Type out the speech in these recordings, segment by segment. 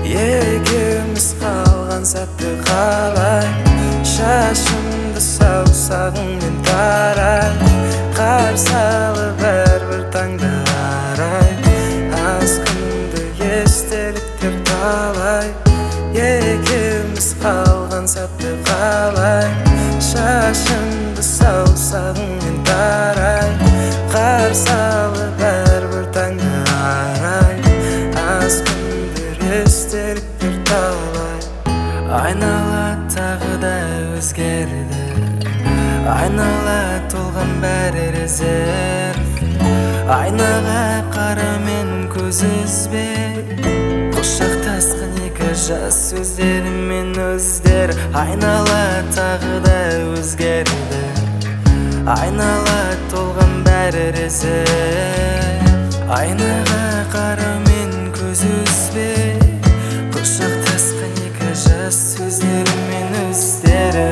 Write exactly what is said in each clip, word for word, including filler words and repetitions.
Екеуміз қалған сәтті қалай, шашымды саусағыңмен тарай, қарсы алып әрбір таңды арай, аз күнді естеліктер талай. Екеуміз қалған сәтті қалай, шашымды саусағыңмен тарай, қарсы алып әрбір таңды арай, аз күндер естеліктер талай. Айнала тағы да өзгерді, айнала толған бәрі резерв. Айнаға қара мен көз үзбе, құшақтасқан екі жас сөздерімен өздер. Айнала тағы да өзгерді, айнала толған бәрі резерв. Айнаға қара мен көз үзбе, құшақтасқан екі жас сөздерімен өздері,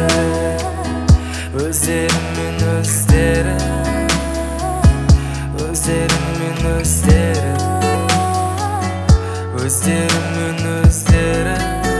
өздерімен өздері, өздерімен өздері, өздерімен өздері.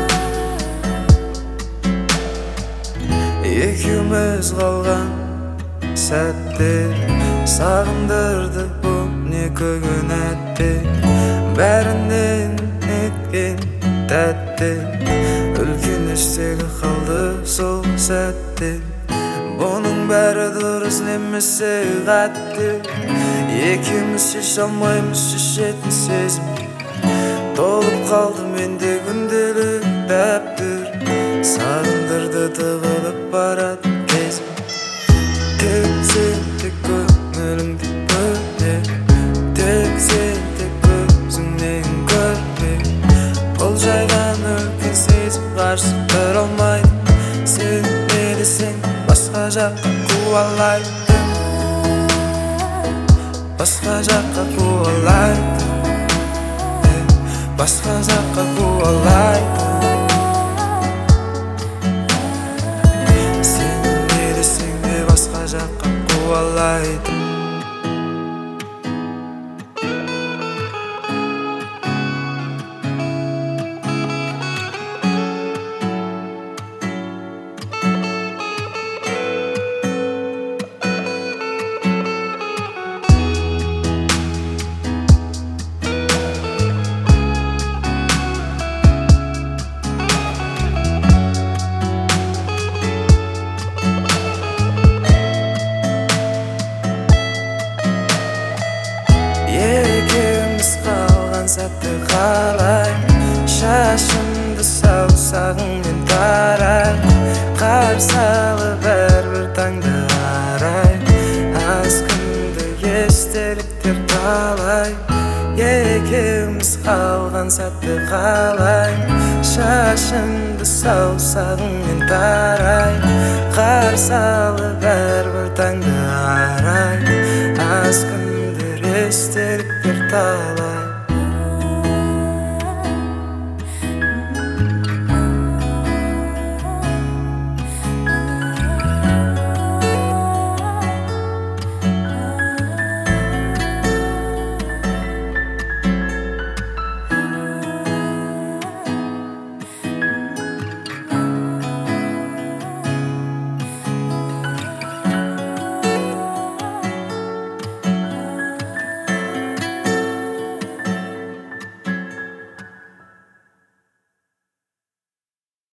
Екеуміз қалған сәттер сағындырды бұл не күн әтте, бәрінен еткен тәтті, үлкен іштегі қалды сол сәтте. Бұның бәрі дұрыс немесе қатты, екеуміз шеше алмаймыз шешетін сезім. Толып қалды менде күнделік дәптер, сағындырды тығылып барады кезім. Тек сен тек көңіліңді бөле, тек сен тек көзіңнен көрме. Бұл жайдан үлкен сезім қарсы тұра алмайды, сен не десең басқа жаққа қуалайды, басқа жаққа қуалайды, басқа жаққа қуалайды. Сен не десең де басқа жаққа қуалайды. Екеуміз қалған сәтті қалай, шашымды саусағыңмен тарай, қарсы алып әрбір таңды арай, аз күнді естеліктер талай. Екеуміз қалған сәтті қалай, шашымды саусағыңмен тарай, қарсы алып әрбір таңды арай, аз күндер естеліктер талай.